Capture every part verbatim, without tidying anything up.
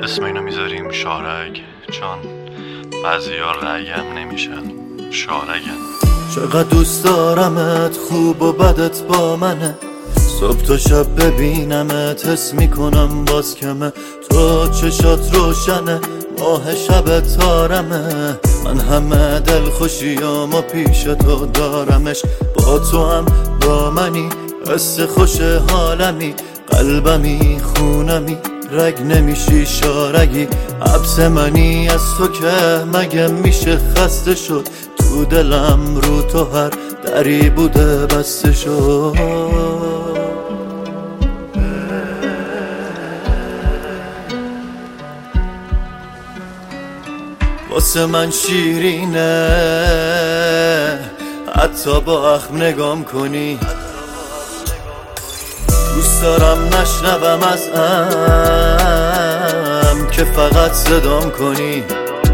اسم اینو میذاریم شارگ، چون بعضیا رگم نمیشن شارگن. چقدر دوست دارمت، خوب و بدت با منه، صبح تا شب ببینمت حس میکنم باز کمه. تو چشات روشنه، ماه شب تارمه، من همه دل خوشیامو پیش تو دارمش. با تو هم با منی، حس خوش حالمی، قلبمی خونمی، رگ نمیشی شارگی. حبس منی از تو که مگه میشه خسته شد، تو دلم رو تو هر دری بوده بسته شد. واسه من شیرینه حتی با اخم نگام کنی، دوست دارم نشنوم از ام که فقط صدام کنی.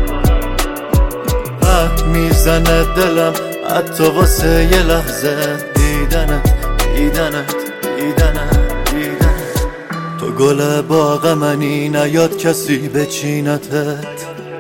اه میزنه دلم حتی واسه یه لحظه، دیدنت دیدنت دیدنت دیدنت. تو گل باغ منی، نیاد کسی بچینتت.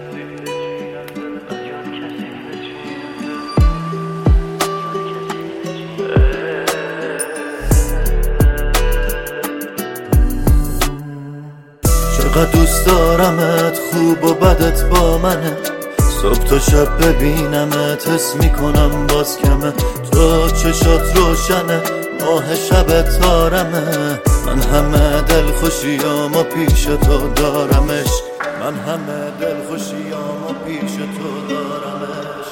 چقدر دوست دارمت، خوب و بدت با منه، صبح تا شب ببینمت حس میکنم باز کمه. تو چشات روشنه، ماه شب تارمه، من همه دل خوشیامو پیش تو دارمش، من همه دل خوشیامو پیش تو دارمش.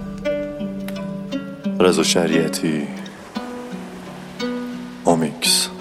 رضا شریعتی، اومیکس.